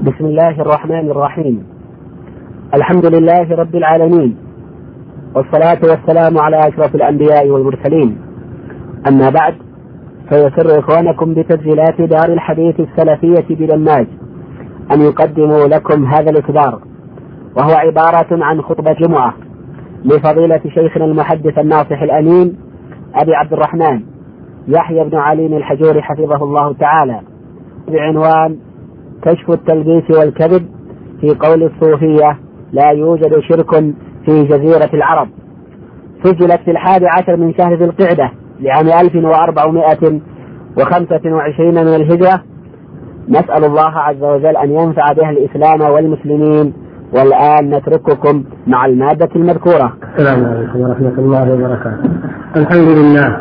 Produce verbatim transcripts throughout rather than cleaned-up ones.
بسم الله الرحمن الرحيم. الحمد لله رب العالمين، والصلاة والسلام على أشرف الأنبياء والمرسلين. أما بعد، فيسر إخوانكم بتسجيلات دار الحديث السلفية بدماج أن يقدموا لكم هذا الإصدار، وهو عبارة عن خطبة جمعة لفضيلة شيخنا المحدث الناصح الأمين أبي عبد الرحمن يحيى بن علي الحجوري حفظه الله تعالى، بعنوان كشف التلبيس والكذب في قول الصوفية لا يوجد شرك في جزيرة العرب. سجلت في الحادي عشر من شهر ذي القعدة لعام ألف وأربعمائة وخمسة وعشرين من الهجرة. نسأل الله عز وجل أن ينفع بها الإسلام والمسلمين. والآن نترككم مع المادة المذكورة. السلام عليكم ورحمة الله وبركاته. الحمد لله،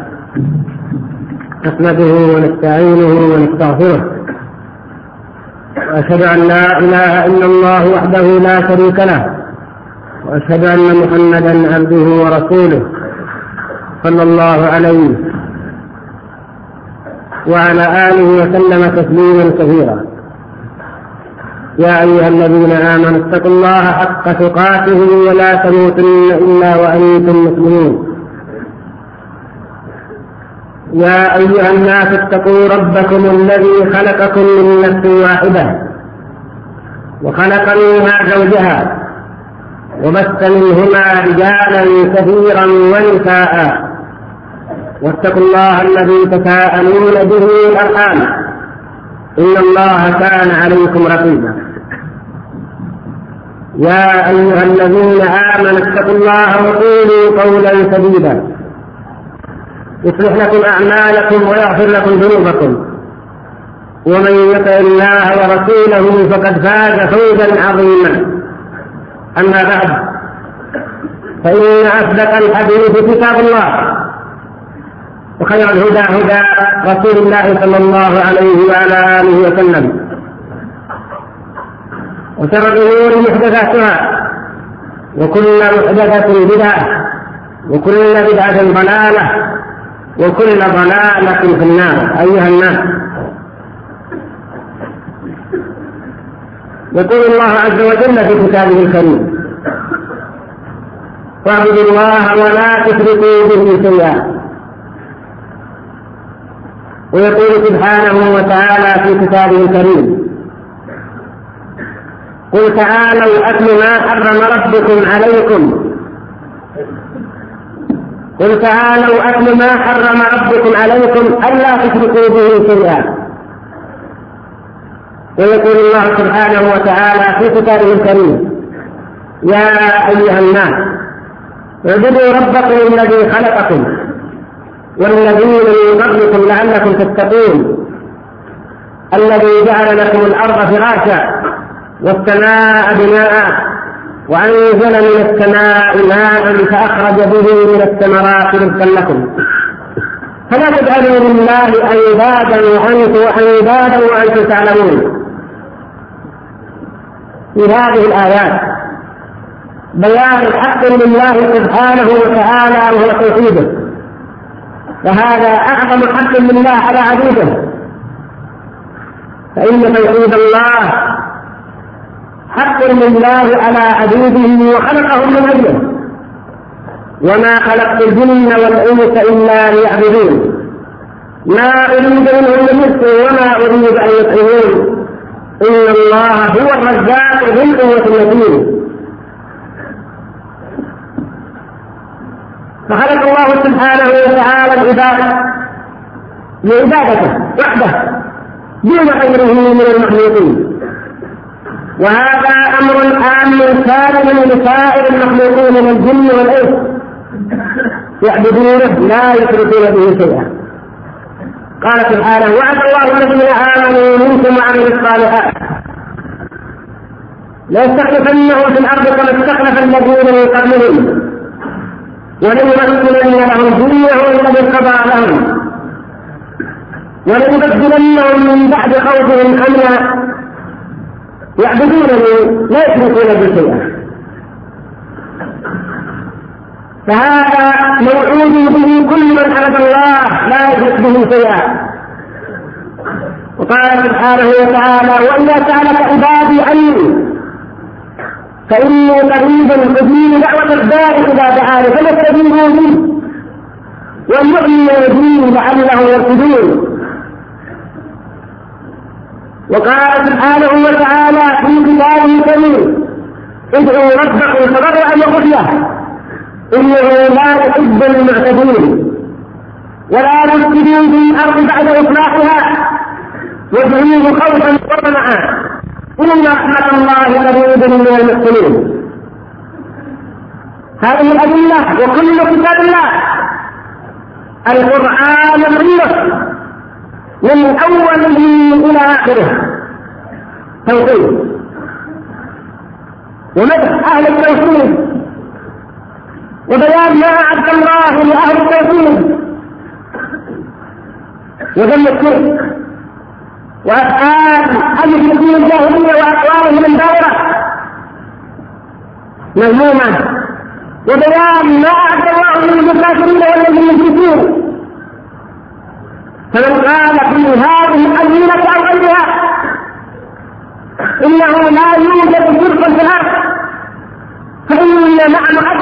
نحمده ونستعينه ونستغفره، وأشهد أن لا إله إلا الله وحده لا شريك له، وأشهد أن محمدا عبده ورسوله صلى الله عليه وعلى آله وسلم تسليما كثيرا. يا أيها الذين آمنوا اتقوا الله حق تقاته ولا تموتن إلا وأنتم مسلمون. يا أيها الناس اتقوا ربكم الذي خلقكم من نفس واحدة وخلق منها زوجها وبث منهما رجالا كثيرا ونساء، واتقوا الله الذي تساءلون به والأرحام إن الله كان عليكم رقيبا. يا أيها الذين آمنوا اتقوا الله وقولوا قولا سديدا يصلح لكم أعمالكم ويغفر لكم ذنوبكم، ومن يطع الله ورسوله فقد فاز فوزا عظيما. أما بعد، فإن أصدق الحديث كتاب الله، وخير الهدى هدى رسول الله صلى الله عليه وعلى آله وسلم، وشر الأمور محدثاتها، وكل محدثة بدعة، وكل بدعة ضلالة، وكل ضلالة في النار. أيها الناس، يقول الله عز وجل في كتابه الكريم: واعبدوا الله ولا تشركوا به شيئا. ويقول سبحانه وتعالى في كتابه الكريم: قل تعالوا أتل ما حرم ربكم عليكم قل تعالوا أتل ما حرم ربكم عليكم ألا تشركوا به شيئا. ويقول الله سبحانه وتعالى في كتابه الكريم: يا أيها الناس اعبدوا ربكم الذي خلقكم والذين من قبلكم لعلكم تتقون، الذي جعل لكم الأرض فراشا والسماء بناء وأنزل من السماء ماء فأخرج به من الثمرات رزقا لكم، فلا تجعلوا لله أندادا وأنتم أندادا وأنتم تعلمون. في هذه الآيات بيان حق لله سبحانه وتعالى وهو توحيده، وهذا أعظم حق لله على عبيده، فإن توحيد الله حق لله على عبيده وخلقهم من أجله. وما خلقت الجن والإنس إلا ليعبدون ما أريد منهم من رزق وما أريد أن يطعمون إن الله هو الرزاق ذو القوة المتين. فخلق الله سبحانه وتعالى العباد لعبادته وحده دون غيره من المخلوقين، وهذا أمر عام كامل لسائر المخلوقين من الجن والإنس، يعبدونه لا يشركون به شيئا. قال سبحانه: وعد الله الذين آمنوا منكم وعملوا الصالحات ليستخلفنهم في الأرض كما استخلف الذين من قبلهم وليمكنن لهم دينهم الذي ارتضى لهم وليبدلنهم من بعد خوفهم أمنا يعبدونني لا يشركون به شيئا. فهذا موعود به كل من عبد الله لا يشرك به شيئا. وقال سبحانه وتعالى: وإذا سألك عبادي فإني قريب أجيب دعوة الداعي إذا دعاني فليستجيبوا لي وليؤمنوا بي لعلهم يرشدون. وقال سبحانه وتعالى في كتابه الكريم: ادعوا ربكم تضرعا وخفية إنه لا يحب المعتدين ولا تفسدوا في الأرض بعد إصلاحها وادعوه خوفا وطمعا إن رحمة الله قريب من المحسنين. هذه الأدلة وكل كتاب الله القرآن كله من أوله إلى آخره توحيد ومدح أهل التوحيد وبيان ما أعد الله لأهل التوحيد وذم الشرك وأفعال المشركين الجاهلية وأقوالهم الباطلة مذمومة وبيان ما أعد الله للكافرين والمشركين. فمن قال في هذه الأزمنة أو غيرها إنه لا يوجد شرك في الأرض فإن مع